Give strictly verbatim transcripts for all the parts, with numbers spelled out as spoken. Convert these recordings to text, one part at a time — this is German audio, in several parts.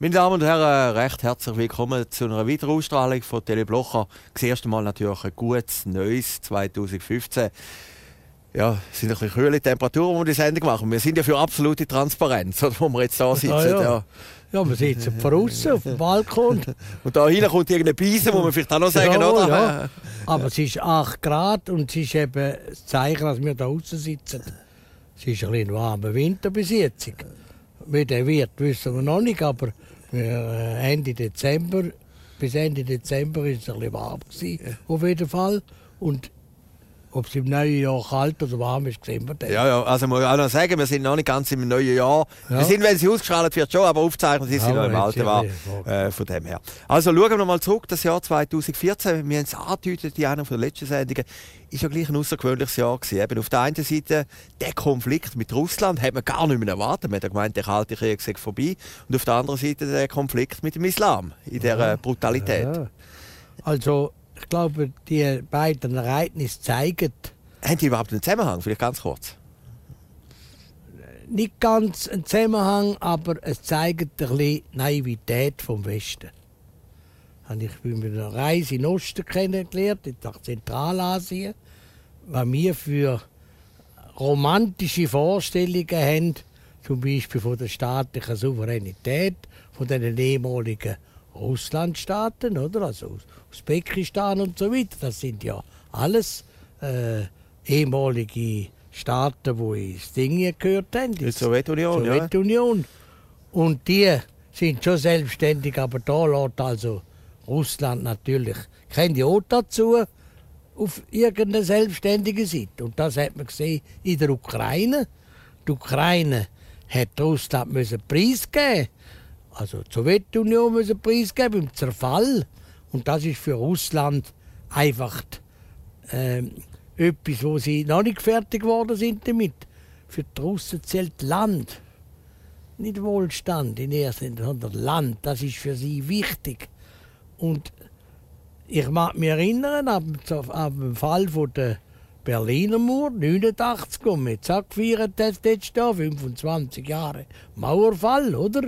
Meine Damen und Herren, recht herzlich willkommen zu einer weiteren Ausstrahlung von Teleblocher. Das erste Mal natürlich ein gutes, neues zwanzig fünfzehn. Ja, es sind ein bisschen kühle Temperaturen, die wir die Sendung machen. Wir sind ja für absolute Transparenz, wo wir jetzt da sitzen. Ja, ja. Ja. Ja, wir sitzen draußen auf dem Balkon. Und da hinten kommt irgendeine Beise, muss man vielleicht auch noch sagen, ja, oder? Ja. Aber es ist acht Grad und es ist eben das Zeichen, dass wir da draußen sitzen. Es ist ein bisschen warmer Winter bis jetzt. Wie der wird, wissen wir noch nicht, aber Ende Dezember, bis Ende Dezember war es ein bisschen warm gewesen, auf jeden Fall. Und ob es im neuen Jahr kalt oder warm ist, sehen wir dann. Ja, ja, also muss ich auch noch sagen, wir sind noch nicht ganz im neuen Jahr. Ja. Wir sind, wenn sie ausgestrahlt wird, schon, aber aufgezeichnet sind sie ja, noch im alten Jahr. Äh, von dem her. Also schauen wir noch mal zurück, das Jahr zwanzig vierzehn. Wir haben es angedeutet in einer der letzten Sendungen. Ist ja gleich ein außergewöhnliches Jahr gewesen. Eben auf der einen Seite der Konflikt mit Russland hat man gar nicht mehr erwartet. Man hat gemeint, der Kalte Krieg sei vorbei. Und auf der anderen Seite der Konflikt mit dem Islam in dieser ja. Brutalität. Ja. Also ich glaube, die beiden Ereignisse zeigen... Haben die überhaupt einen Zusammenhang? Vielleicht ganz kurz. Nicht ganz einen Zusammenhang, aber es zeigt ein bisschen die Naivität vom Westen. Ich bin mit einer Reise in den Osten kennengelernt, nach Zentralasien, was wir für romantische Vorstellungen haben, zum Beispiel von der staatlichen Souveränität, von den ehemaligen Russlandstaaten, oder? Also Usbekistan und so weiter. Das sind ja alles äh, ehemalige Staaten, die ins Ding gehört haben. Die Sowjetunion, Sowjetunion. Ja. Und die sind schon selbstständig, aber da lässt also Russland natürlich kein Ja dazu auf irgendeine selbstständige Seite. Und das hat man gesehen in der Ukraine. Die Ukraine hat Russland müssen preisgeben. Also die Sowjetunion müssen preisgeben im Zerfall. Und das ist für Russland einfach äh, etwas, wo sie noch nicht fertig geworden sind damit. Für die Russen zählt Land. Nicht Wohlstand in erster Linie, sondern Land. Das ist für sie wichtig. Und ich mag mich erinnern an den Fall von der Berliner Mauer, neunundachtzig, und wir haben gefeiert, das letzte Jahr, fünfundzwanzig Jahre Mauerfall, oder?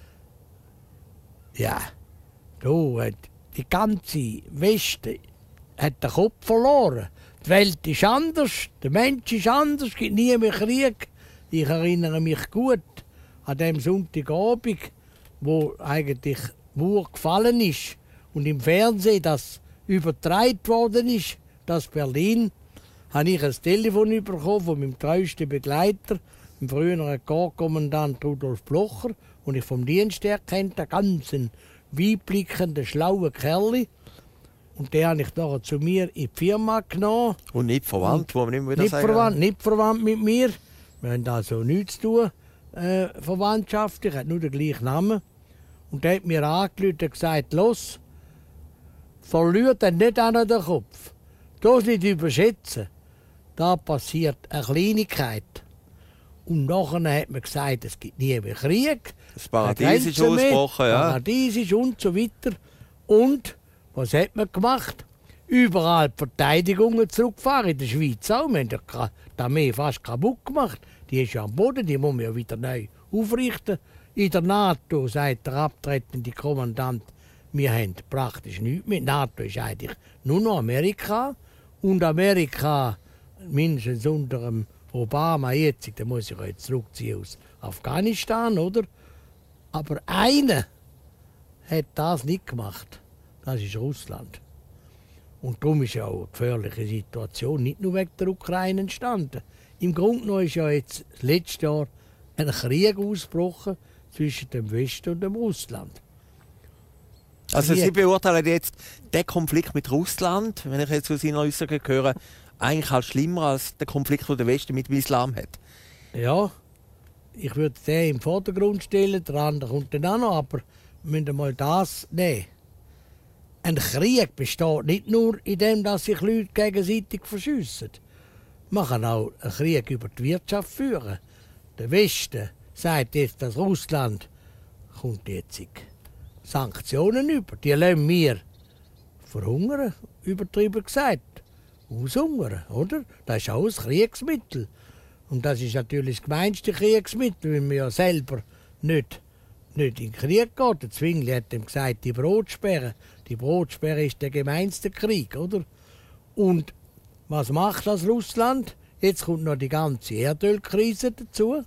Ja, da hat die ganze Westen hat den Kopf verloren. Die Welt ist anders, der Mensch ist anders, es gibt nie mehr Krieg. Ich erinnere mich gut an dem Sonntagabend, wo eigentlich die Mauer gefallen ist und im Fernsehen das übertragen worden ist, dass Berlin, habe ich ein Telefon bekommen von meinem treuesten Begleiter, dem früheren Korpskommandant Rudolf Blocher, und ich vom Dienst her kennt, einen ganz weitblickenden, schlauen Kerl. Und den habe ich nachher zu mir in die Firma genommen. Und nicht verwandt, wo man immer wieder nicht sagen. Verwandt, nicht verwandt mit mir. Wir haben also nichts zu tun, äh, Verwandtschaft. Ich habe nur den gleichen Namen. Und der hat mir angerufen und gesagt, los, verliert den nicht an den Kopf. Das nicht überschätzen. Da passiert eine Kleinigkeit. Und nachher hat man gesagt, es gibt nie mehr Krieg. Das Paradies ist ausgebrochen, ja. Paradies ist und so weiter. Und was hat man gemacht? Überall die Verteidigungen zurückgefahren, in der Schweiz auch. Wir haben die Armee fast kaputt gemacht. Die ist ja am Boden, die muss man ja wieder neu aufrichten. In der NATO sagt der abtretende Kommandant, wir haben praktisch nichts mehr. Die NATO ist eigentlich nur noch Amerika. Und Amerika, mindestens unter dem Obama jetzt, da muss ich jetzt zurückziehen aus Afghanistan, oder? Aber einer hat das nicht gemacht. Das ist Russland. Und darum ist ja auch eine gefährliche Situation, nicht nur wegen der Ukraine entstanden. Im Grunde genommen ist ja jetzt das letzte Jahr ein Krieg ausgebrochen zwischen dem Westen und dem Russland. Also Sie beurteilen jetzt den Konflikt mit Russland, wenn ich jetzt zu seiner Äußerung höre, eigentlich als schlimmer als der Konflikt, den der Westen mit dem Islam hat? Ja, ich würde den im Vordergrund stellen, der andere kommt dann auch noch, aber wir müssen mal das nehmen. Ein Krieg besteht nicht nur in dem, dass sich Leute gegenseitig verschiessen. Man kann auch einen Krieg über die Wirtschaft führen. Der Westen sagt jetzt, dass Russland kommt jetzt Sanktionen über. Die lassen wir verhungern, übertrieben gesagt. Aushungern, oder? Das ist auch ein Kriegsmittel. Und das ist natürlich das gemeinste Kriegsmittel, weil wir ja selber nicht nicht in den Krieg geht. Der Zwingli hat ihm gesagt, die Brotsperre. Die Brotsperre ist der gemeinste Krieg, oder? Und was macht das Russland? Jetzt kommt noch die ganze Erdölkrise dazu.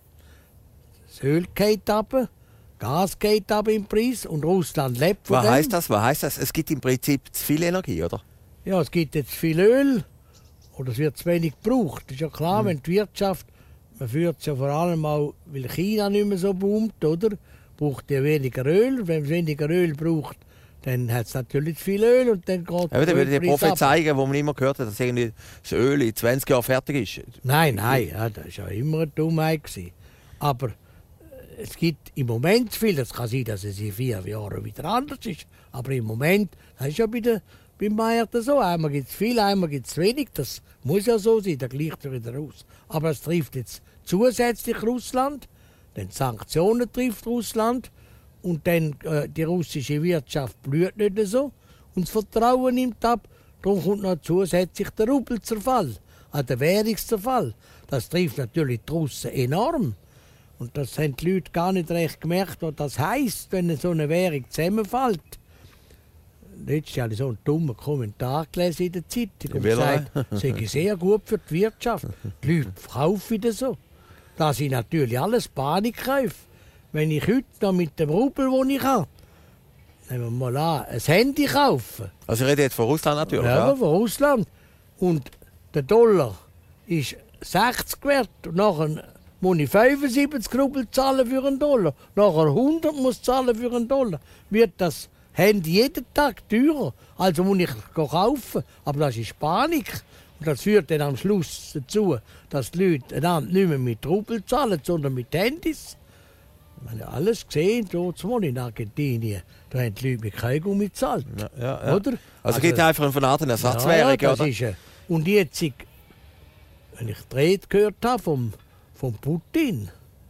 Das Öl geht runter, Gas geht runter im Preis und Russland lebt von Was dem. heisst das? Was heisst das? Es gibt im Prinzip zu viel Energie, oder? Ja, es gibt jetzt viel Öl oder es wird zu wenig gebraucht. Das ist ja klar, mhm. wenn die Wirtschaft, man führt es ja vor allem auch, weil China nicht mehr so boomt, oder? Braucht ja weniger Öl. Wenn es weniger Öl braucht, dann hat es natürlich zu viel Öl und dann geht ja, dann würde die Prophezeiungen, die man immer gehört hat, dass irgendwie das Öl in zwanzig Jahren fertig ist. Nein, nein, ja, das war ja immer eine Dummheit gewesen. Aber es gibt im Moment viel, es kann sein, dass es in vier Jahren wieder anders ist, aber im Moment, das ist ja bei der, beim Meier so, einmal gibt es viel, einmal gibt es wenig, das muss ja so sein, da gleicht es wieder aus. Aber es trifft jetzt zusätzlich Russland, dann Sanktionen trifft Russland und dann äh, die russische Wirtschaft blüht nicht so und das Vertrauen nimmt ab, darum kommt noch zusätzlich der Rubelzerfall, also der Währungszerfall. Das trifft natürlich die Russen enorm. Und das haben die Leute gar nicht recht gemerkt, was das heisst, wenn so eine Währung zusammenfällt. Letztes Jahr habe ich so einen dummen Kommentar gelesen in der Zeitung und gesagt, das sei sehr gut für die Wirtschaft. Die Leute kaufen das so. Da sind natürlich alles Panikkäufe. Wenn ich heute noch mit dem Rubel, den ich habe, nehmen wir mal an, ein Handy kaufen. Also ich rede jetzt von Russland natürlich, ja? Ja, von Russland. Und der Dollar ist sechzig wert und nachher muss ich fünfundsiebzig Rubel zahlen für einen Dollar. Nachher hundert muss zahlen für einen Dollar. Wird das Handy jeden Tag teurer. Also muss ich kaufen. Aber das ist Panik. Und das führt dann am Schluss dazu, dass die Leute einander nicht mehr mit Rubel zahlen, sondern mit Handys. Wir haben ja alles gesehen, dort in Argentinien. Da haben die Leute mit Kaugummi gezahlt. Ja, ja, ja. Oder? Also, Also gibt es einfach eine Art Ersatzwährung, ja, das oder? Ist, äh, und jetzt, wenn ich die Rede gehört habe vom, vom Putin,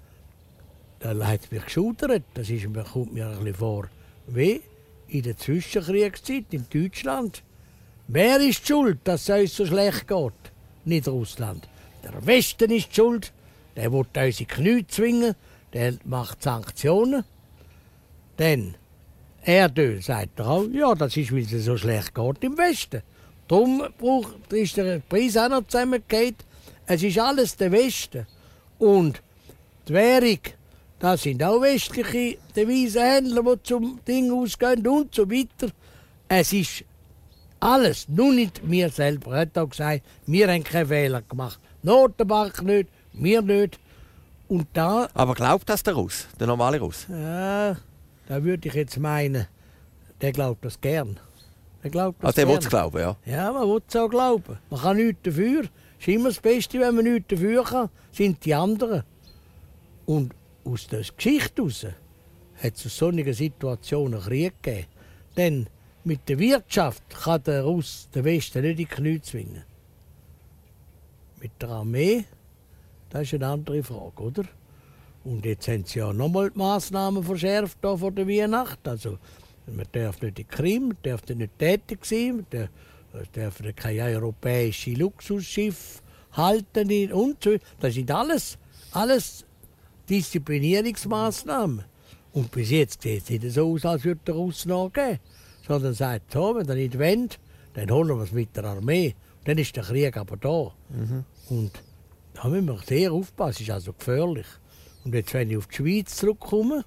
da hat es mich geschudert. Das ist, mir kommt mir ein bisschen vor, wie in der Zwischenkriegszeit in Deutschland. Wer ist schuld, dass es uns so schlecht geht? Nicht Russland. Der Westen ist schuld. Der will uns in die Knie zwingen. Der macht Sanktionen. Dann Erdöl sagt er auch, ja, das ist, weil es so schlecht geht im Westen. Darum braucht, ist der Preis auch noch zusammengegangen. Es ist alles der Westen. Und die Währung, das sind auch westliche Devisenhändler, die zum Ding ausgehen und so weiter. Es ist alles, nur nicht wir selber. Er hat auch gesagt, wir haben keinen Fehler gemacht. Die Notenbank nicht, wir nicht. Und da, Aber glaubt das der Russ, der normale Russ? ja, da würde ich jetzt meinen, der glaubt das gern. Der glaubt das Also der gern. will es glauben, ja. Ja, man will es auch glauben. Man kann nichts dafür. Es ist immer das Beste, wenn man nichts dafür kann, sind die anderen. Und aus der Geschichte heraus hat es aus solchen Situationen Krieg gegeben. Denn mit der Wirtschaft kann der Russ den Westen nicht in die Knie zwingen. Mit der Armee, das ist eine andere Frage, oder? Und jetzt haben sie ja nochmal die Massnahmen verschärft da vor der Weihnacht. Also, man darf nicht in die Krim, man darf nicht tätig sein, man darf kein europäisches Luxusschiff halten und so. Das sind alles, alles Disziplinierungsmaßnahmen. Und bis jetzt sieht es nicht so aus, als würde der Russ nachgeben. Sondern sagt, so, wenn er nicht will, dann holen wir es mit der Armee. Und dann ist der Krieg aber da. Mhm. Und da müssen wir sehr aufpassen, es ist also gefährlich. Und jetzt, wenn ich auf die Schweiz zurückkomme,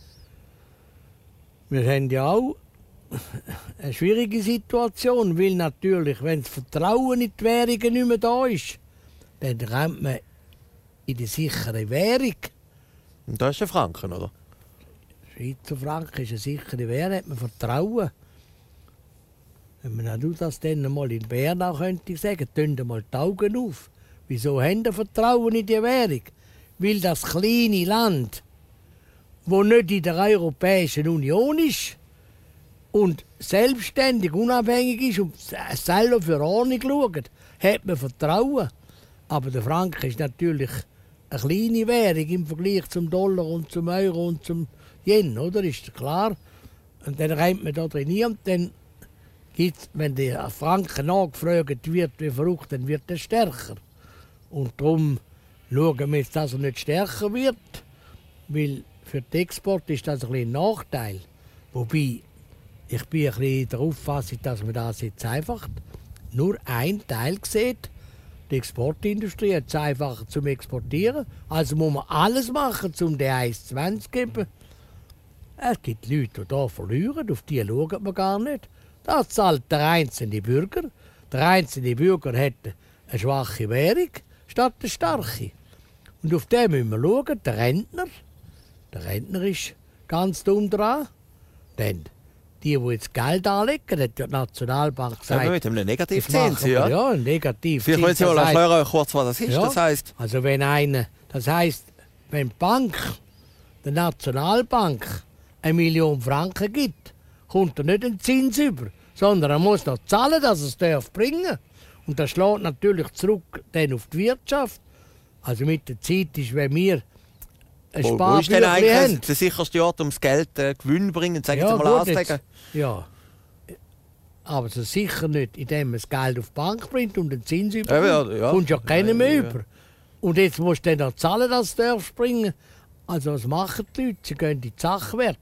wir haben ja auch eine schwierige Situation, weil natürlich, wenn das Vertrauen in die Währungen nicht mehr da ist, dann kommt man in die sichere Währung. Und das ist der Franken, oder? Schweizer Franken ist eine sichere Währung, hat man Vertrauen. Wenn man das dann mal in Bern auch könnte sagen, tun mal die Augen auf. Wieso haben wir Vertrauen in die Währung? Weil das kleine Land, das nicht in der Europäischen Union ist und selbstständig, unabhängig ist und selber für Ordnung schaut, hat man Vertrauen. Aber der Franken ist natürlich eine kleine Währung im Vergleich zum Dollar und zum Euro und zum Yen, oder? Ist klar. Und dann rennt man da drin und dann gibt's, wenn der Franken nachgefragt wird, wie verrückt, dann wird er stärker. Und darum schauen wir jetzt, dass er nicht stärker wird, weil für den Export ist das ein, ein Nachteil. Wobei, ich bin ein bisschen der Auffassung, dass man das jetzt einfach nur ein Teil sieht. Die Exportindustrie hat es einfacher zum Exportieren. Also muss man alles machen, um den eins zwanzig zu geben. Es gibt Leute, die hier verlieren, auf die schaut man gar nicht. Das zahlt der einzelne Bürger. Der einzelne Bürger hat eine schwache Währung statt eine starke. Und auf den müssen wir schauen, der Rentner. Der Rentner ist ganz dumm dran. Denn die, die jetzt Geld anlegen, hat die Nationalbank gesagt... Ja, mit einem Negativzins, ja. Ja, ein Negativzins. Vielleicht wollen Sie mal erklären, kurz, was das ist. Ja, das heisst. Also wenn eine, das heisst, wenn die Bank, die Nationalbank, eine Million Franken gibt, kommt er nicht einen Zins über, sondern er muss noch zahlen, dass er es darf bringen. Und das schlägt natürlich zurück dann auf die Wirtschaft. Also mit der Zeit ist, wenn wir ein Wo, wo ist denn Sparbüchlein eigentlich haben... der sicherste Ort, um das Geld äh, Gewinn zu bringen? Sagen Sie Ja, mal gut, anzeigen. jetzt, ja. Aber so sicher nicht, indem man das Geld auf die Bank bringt und den Zins überkommt. Ja, ja, ja. Kommt ja keiner mehr Ja, ja. über. Und jetzt musst du dann noch zahlen, dass du darfst bringen. Also was machen die Leute? Sie gehen in die Sachwert.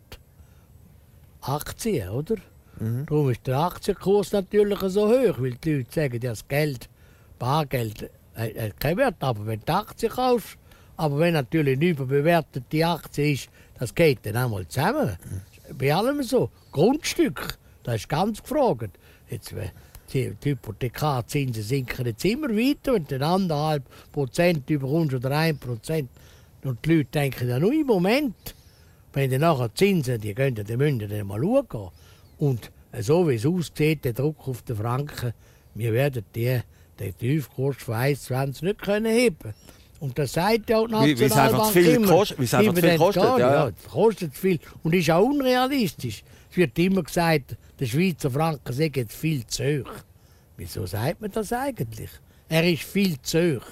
Aktien, oder? Mhm. Darum ist der Aktienkurs natürlich so hoch, weil die Leute sagen, ja, das Geld, Bargeld, hat, hat keinen Wert. Aber wenn du Aktien kaufst, aber wenn natürlich eine überbewertete Aktie ist, das geht dann einmal zusammen. Mhm. Bei allem so. Grundstück, das ist ganz gefragt. Jetzt, wenn die, die Hypothekarzinsen sinken jetzt immer weiter, wenn du anderthalb Prozent überkommst oder ein Prozent. Und die Leute denken ja nur im Moment, wenn die nachher Zinsen, die gehen, die müssen dann mal schauen. Und so wie es aussieht, der Druck auf den Franken, wir werden die, den Tiefkurs von eins Komma zwanzig nicht können heben. Und das sagt ja auch die Wie- wie es einfach zu viel immer. kost- wie es einfach zu viel Dividend kostet, gar nicht, ja, ja. ja. Es kostet zu viel und ist auch unrealistisch. Es wird immer gesagt, der Schweizer Franken sei jetzt viel zu hoch. Wieso sagt man das eigentlich? Er ist viel zu hoch.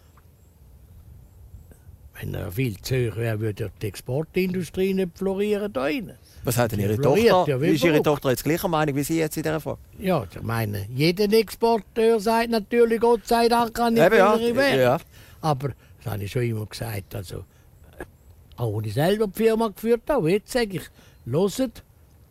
Wenn er viel zu hoch wäre, würde die Exportindustrie nicht florieren da rein. Was hat denn Ihre Die floriert Tochter? ja wie Ist Ihre verrückt. Tochter jetzt gleicher Meinung wie Sie jetzt in dieser Frage? Ja, ich meine, jeder Exporteur sagt natürlich, Gott sei Dank an die Eben, ja, höhere Wert. ja. Aber, das habe ich schon immer gesagt, also, auch wenn ich selber die Firma geführt habe, jetzt sage ich, hört,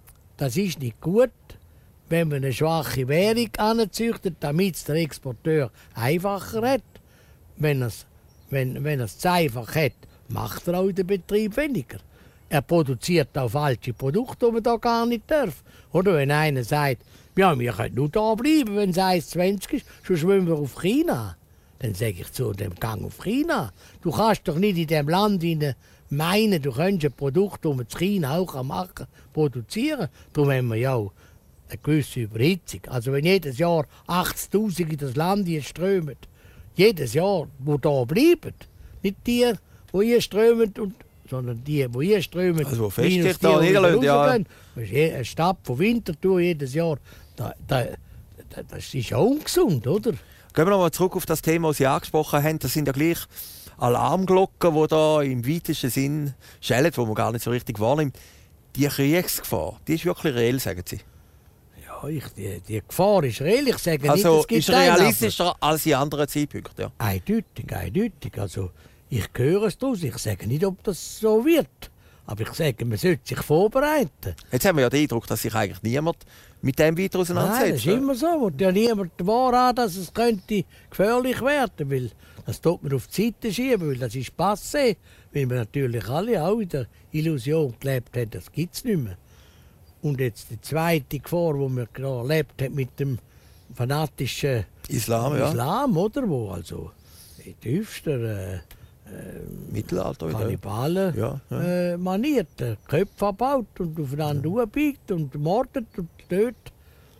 das ist nicht gut, wenn man eine schwache Währung anzüchtet, damit es der Exporteur einfacher hat. Wenn er es wenn, wenn er's zu einfach hat, macht er auch den Betrieb weniger. Er produziert auch falsche Produkte, die man da gar nicht darf. Oder wenn einer sagt, ja, wir können nur da bleiben, wenn es eins Komma zwanzig ist, sonst wollen wir auf China. Dann sage ich zu dem Gang auf China. Du kannst doch nicht in diesem Land hinein meinen, du könntest ein Produkt, das man in China auch machen kann, produzieren. Darum haben wir ja auch eine gewisse Überhitzung. Also wenn jedes Jahr achtzigtausend in das Land hier strömen, jedes Jahr, die da bleiben, nicht die, die hier strömen, und, sondern die, die hier strömen, Also, wo minus fest die, da die niederlassen, wieder ja. rausgehen. Das ist je- eine Stadt von Winterthur jedes Jahr. Da, da, da, das ist ja ungesund, oder? Gehen wir nochmal zurück auf das Thema, das Sie angesprochen haben. Das sind ja gleich Alarmglocken, die da im weitesten Sinn schellen, die man gar nicht so richtig wahrnimmt. Die Kriegsgefahr, die ist wirklich reell, sagen Sie. Ja, ich, die, die Gefahr ist real. Ich sage Also nicht, es gibt ist Teilhaber. realistischer als in anderen Zeitpunkten. Ja. Eindeutig, eindeutig. Also, ich höre es daraus. Ich sage nicht, ob das so wird. Aber ich sage, man sollte sich vorbereiten. Jetzt haben wir ja den Eindruck, dass sich eigentlich niemand mit dem weiter Nein, das auseinandersetzt. ist immer so. Und ja niemand wahr an, dass es könnte gefährlich werden, weil das tut man auf die Seite schieben, weil das ist passé, weil wir natürlich alle auch in der Illusion gelebt haben, das gibt es nicht mehr. Und jetzt die zweite Gefahr, die man gerade erlebt hat mit dem fanatischen Islam, ja. Islam, oder? Wo also in tiefster äh, Mittelalter wieder. Kannibalen Ja, ja. Äh, maniert, äh, Köpfe abbaut und aufeinander hochbiegt und mordet und tötet.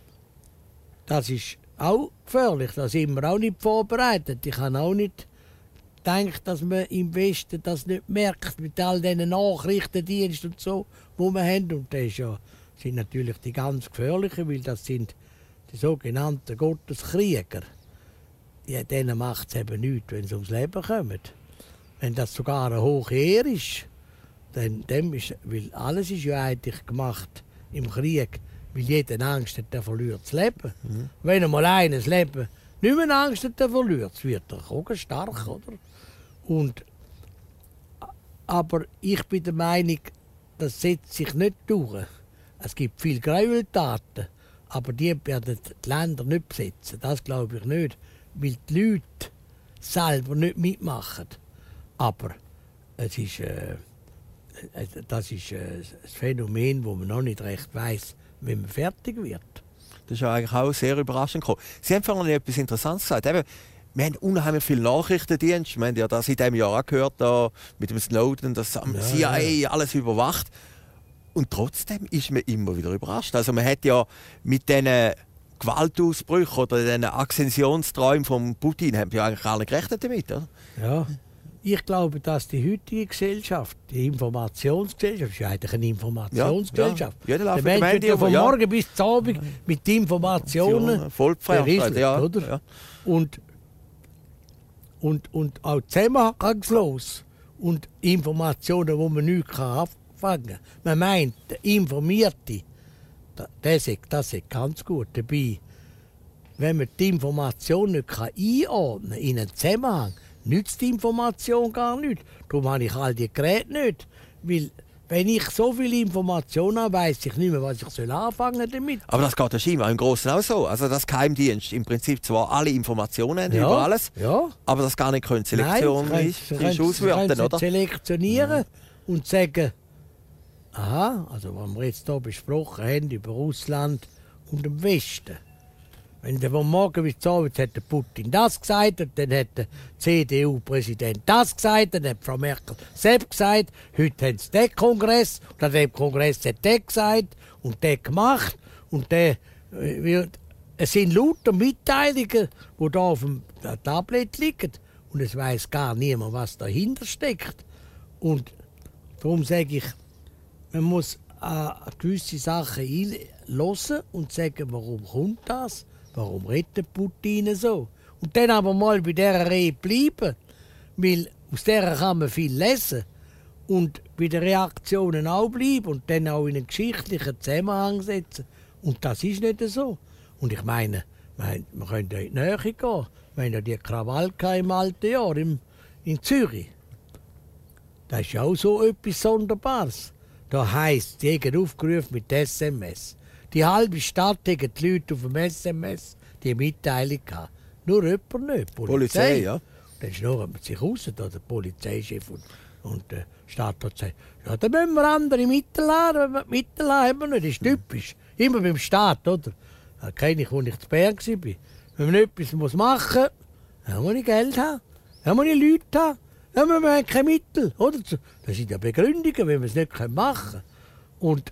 Das ist auch gefährlich, da sind wir auch nicht vorbereitet. Ich habe auch nicht gedacht, dass man im Westen das nicht merkt, mit all diesen Nachrichtendiensten und so, die wir haben. Und das ist ja, sind natürlich die ganz gefährlichen, weil das sind die sogenannten Gotteskrieger. Ja, denen macht es eben nichts, wenn sie ums Leben kommen. Wenn das sogar eine hohe Ehre ist, dann dem ist, weil alles ist ja eigentlich gemacht im Krieg, weil jeder Angst hat, der verliert das Leben. Mhm. Wenn einmal einer das Leben nicht mehr Angst hat, der verliert es, wird er auch stark, oder? Und Aber ich bin der Meinung, das setzt sich nicht durch. Es gibt viele Gräueltaten, aber die werden die Länder nicht besetzen. Das glaube ich nicht, weil die Leute selber nicht mitmachen. Aber es ist, äh, das ist äh, ein Phänomen, wo man noch nicht recht weiss, wie man fertig wird. Das ist ja eigentlich auch sehr überraschend gekommen. Sie haben vorhin etwas Interessantes gesagt. Eben, wir haben unheimlich viele Nachrichtendienste. Wir haben ja das in diesem Jahr auch gehört, da mit dem Snowden, das ja, C I A ja. alles überwacht. Und trotzdem ist man immer wieder überrascht. Also man hat ja mit diesen Gewaltausbrüchen oder diesen Ascensionsträumen von Putin haben wir ja eigentlich gar nicht gerechnet damit, oder? Ja. Ich glaube, dass die heutige Gesellschaft, die Informationsgesellschaft, ist ja eigentlich eine Informationsgesellschaft. Ja, ja. Der Mensch wird ja von ja. morgen bis zum Abend mit Informationen berieselt, ja. oder? Ja. Und, und, und auch zusammenhangslos. Und Informationen, die man nicht abfangen kann. Man meint, der Informierte, das ist, das ist ganz gut dabei. Wenn man die Information nicht einordnen kann, in einen Zusammenhang, nützt die Information gar nicht. Darum habe ich all die Geräte nicht. Weil, wenn ich so viele Informationen habe, weiss ich nicht mehr, was ich soll anfangen damit. Aber das geht ja scheinbar im Großen auch so. Also das Geheimdienst im Prinzip zwar alle Informationen haben ja, über alles, ja. aber das gar nicht können Selektion Nein, ist, ist auswerten, können oder? selektionieren mhm. und sagen, aha, also was wir jetzt hier besprochen haben über Russland und den Westen. Wenn der von morgen bis zum Abend hat der Putin das gesagt, und dann hat der C D U-Präsident das gesagt, dann hat Frau Merkel selbst gesagt, heute haben sie den Kongress, und an dem Kongress hat der gesagt und der gemacht. Und der, es sind lauter Mitteilungen, die da auf dem Tablet liegen. Und es weiß gar niemand, was dahinter steckt. Und darum sage ich, man muss äh, gewisse Sachen hören und sagen, warum kommt das? Warum redet Putin so? Und dann aber mal bei dieser Rede bleiben, weil aus der kann man viel lesen. Und bei den Reaktionen auch bleiben und dann auch in einen geschichtlichen Zusammenhang setzen. Und das ist nicht so. Und ich meine, wir können ja in die Nähe gehen. Wir haben ja die Krawall im alten Jahr in, in Zürich. Das ist ja auch so etwas Sonderbares. Da heisst, die haben aufgerufen mit S M S. Die halbe Stadt haben die Leute auf dem S M S die Mitteilung gehabt. Nur jemand nicht, Polizei. Polizei, ja. Dann schnurrt man sich raus, da der Polizeichef und, und der Stadtrat sagt, ja, dann müssen wir andere Mittel haben. Mittel haben wir nicht, das ist typisch. Immer beim Staat, oder? Das kenne ich, als ich zu Bern war. Wenn man etwas machen muss, dann muss ich Geld haben, dann muss ich Leute haben, dann haben wir keine Mittel, oder? Das sind ja Begründungen, wenn wir es nicht machen können. Und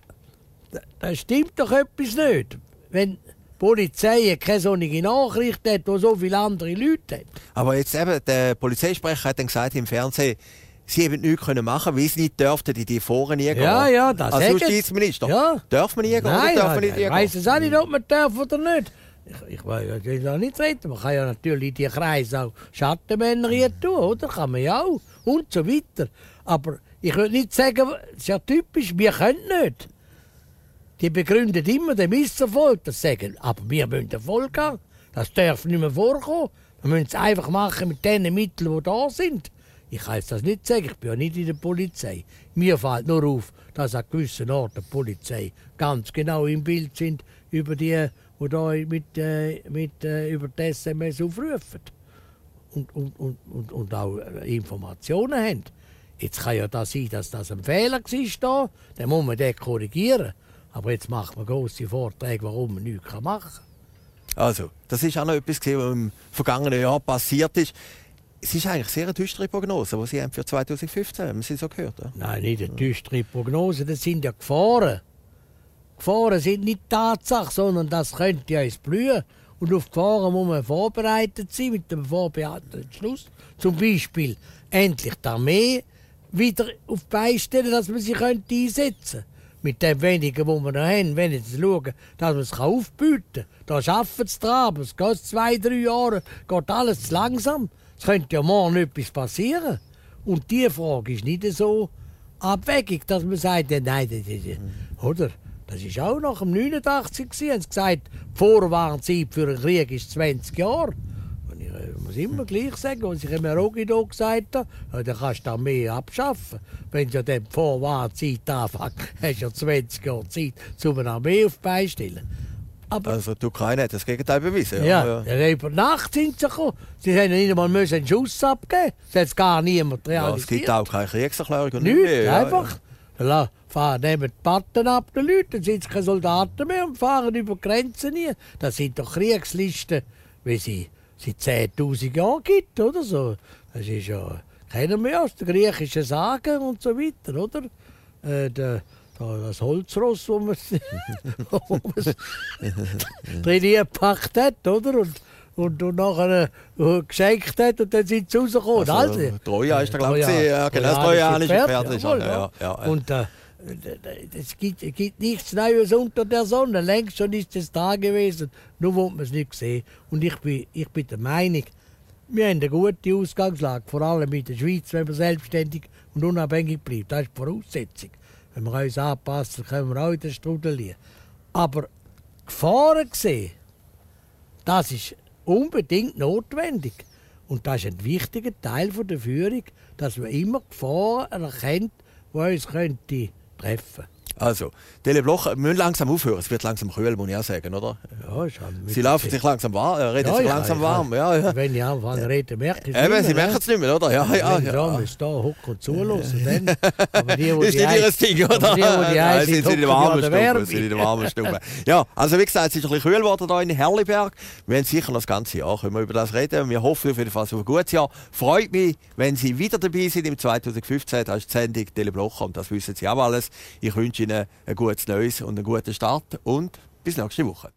da stimmt doch etwas nicht, wenn die Polizei keine solche Nachricht hat, die so viele andere Leute hat. Aber jetzt eben, der Polizeisprecher hat dann gesagt im Fernsehen, sie haben nichts machen können, weil sie nicht dürften in die Foren nie gehen. Ja, ja, das als Justizminister. Ja. Darf man nie gehen Nein, oder darf man ja, nicht nie ich weiss es auch nicht, ob man darf oder nicht. Ich, ich will ja nicht reden. Man kann ja natürlich in die Kreise auch Schattenmänner hier tun, oder? Kann man ja auch. Und so weiter. Aber ich will nicht sagen, es ist ja typisch, wir können nicht. Die begründen immer den Misserfolg, das sagen, aber wir müssen Erfolg haben. Das darf nicht mehr vorkommen. Wir müssen es einfach machen mit den Mitteln, die da sind. Ich kann jetzt das nicht sagen, ich bin ja nicht in der Polizei. Mir fällt nur auf, dass an gewissen Orten die Polizei ganz genau im Bild sind über die, die da mit, äh, mit, äh, über die S M S aufrufen. Und, und, und, und, und auch Informationen haben. Jetzt kann ja das sein, dass das ein Fehler war, dann muss man den korrigieren. Aber jetzt macht man grosse Vorträge, warum man nichts machen kann. Also, das ist auch noch etwas, was im vergangenen Jahr passiert ist. Es ist eigentlich sehr eine düstere Prognose, die Sie haben für zwanzig fünfzehn haben. Sie so gehört? Ja? Nein, nicht eine düstere Prognose, das sind ja Gefahren. Gefahren sind nicht Tatsache, sondern das könnte ja ins Blühen. Und auf Gefahren muss man vorbereitet sein, mit dem vorbehaltenen Schluss. Zum Beispiel endlich die Armee wieder auf die Beine stellen, dass man sie einsetzen könnte. Mit dem wenigen, was wir noch haben, wenn jetzt schauen, dass man es aufbieten kann. Da arbeiten sie dran, aber es geht zwei, drei Jahre, geht alles zu langsam. Es könnte ja morgen etwas passieren. Und diese Frage ist nicht so abwegig, dass man sagt, ja, nein, das ist, oder? Das war auch nach dem neunundachtzig. Haben sie gesagt, die Vorwarnzeit für einen Krieg ist zwanzig Jahre. ich muss immer gleich sagen, was ich im Rogido gesagt habe, ja, dann kannst du die Armee abschaffen. Wenn du dann die Vorwahrzeit anfängst, hast du ja zwanzig Jahre Zeit, um eine Armee auf die Beine zu stellen. Aber also die Ukraine hat das Gegenteil bewiesen. Ja, ja. ja. Über Nacht sind sie gekommen. Sie haben nicht einmal einen Schuss abgeben. Das hat gar niemand realisiert. Ja, es gibt auch keine Kriegserklärung. Und nichts, nicht mehr, einfach. Ja, ja. Fahren, nehmen die Patten ab den Leuten, dann sind es keine Soldaten mehr und fahren über die Grenzen nie. Das sind doch Kriegslisten, wie sie seit zehntausend Jahren gibt, oder so. Das ist ja, kennen wir aus den griechischen Sagen und so weiter, oder? Äh, der, das Holzross, das man drin gepackt hat, oder? Und, und, und nachher äh, geschenkt hat und dann sind sie rausgekommen. Also, also, Troja ist da, glaube ich, ja, genau, das trojanische Pferd. Pferd jawohl, ja, ja, ja. Und äh, es gibt, gibt nichts Neues unter der Sonne. Längst schon ist es da gewesen, nur wo man es nicht sehen. Und ich bin, ich bin der Meinung, wir haben eine gute Ausgangslage, vor allem in der Schweiz, wenn wir selbstständig und unabhängig bleiben. Das ist die Voraussetzung. Wenn wir uns anpassen, können wir auch in den Strudel liegen. Aber Gefahren sehen, das ist unbedingt notwendig. Und das ist ein wichtiger Teil der Führung, dass man immer Gefahren erkennt, die uns könnte treffen. Also, Tele Bloch, wir müssen langsam aufhören. Es wird langsam kühl, muss ich auch sagen, oder? Ja, schon. Sie laufen sich langsam warm, äh, reden ja, sich ja, langsam ja. warm. Ja, ja. Wenn ich anfange reden, merke ich es Eben, nicht Sie mehr, merken es nicht mehr, oder? Ja, ja, Wenn ja. da müsst da hocken und zuhören, dann. Aber die, die ist nicht Ihr Ding, oder? Aber die, die, die Nein, sind Sie in der warmen Stube. Wärme. sind in der warmen Stube. Ja, also wie gesagt, es ist ein bisschen kühl geworden hier in Herliberg. Wir haben sicher noch das ganze Jahr können wir über das reden. Wir hoffen auf jeden Fall auf ein gutes Jahr. Freut mich, wenn Sie wieder dabei sind im zweitausendfünfzehn. Das ist die Sendung Tele Bloch und das wissen Sie auch alles. Ich wünsche Ihnen ein gutes Neues und einen guten Start und bis nächste Woche.